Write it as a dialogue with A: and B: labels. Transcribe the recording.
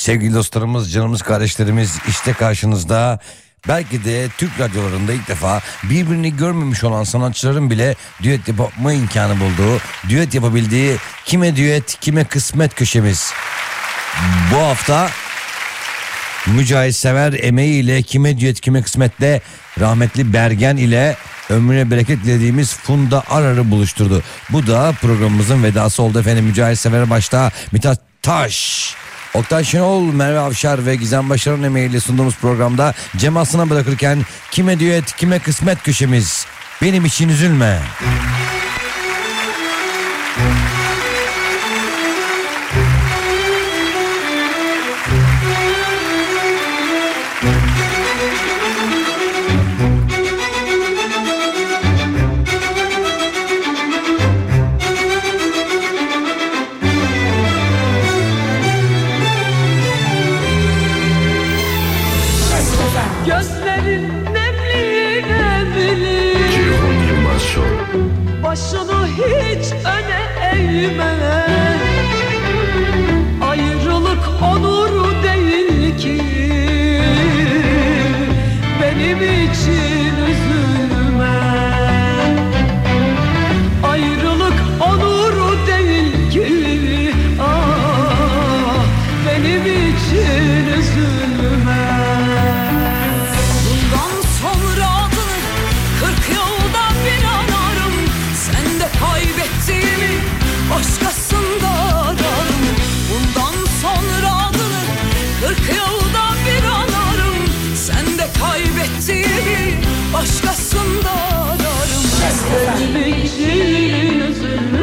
A: Sevgili dostlarımız, canımız, kardeşlerimiz, işte karşınızda. Belki de Türk radyolarında ilk defa birbirini görmemiş olan sanatçıların bile düet yapma imkanı bulduğu, düet yapabildiği kime düet kime kısmet köşemiz. Bu hafta Mücahit Sever emeğiyle kime düet kime kısmetle rahmetli Bergen ile ömrüne bereket dilediğimiz Funda Arar'ı buluşturdu. Bu da programımızın vedası oldu efendim. Mücahit Sever başta, Mithat Taş, Oktay Şenol, Merve Avşar ve Gizem Başar'ın emeğiyle sunduğumuz programda Cem Aslan'a bırakırken kime düet kime kısmet köşemiz. Benim için üzülme.
B: Başını hiç öne eğme. Ayrılık onur değil ki. Benim için üzülme. Ayrılık onur değil ki. Ah, benim için üzülme. Bundan sonra adını 40 yılda bir anarım. Sen de kaybettiğimi başkasında ararım. Bundan sonra adını 40 yılda bir anarım. Sen de kaybettiğimi başkasında ararım. Benim için üzülme.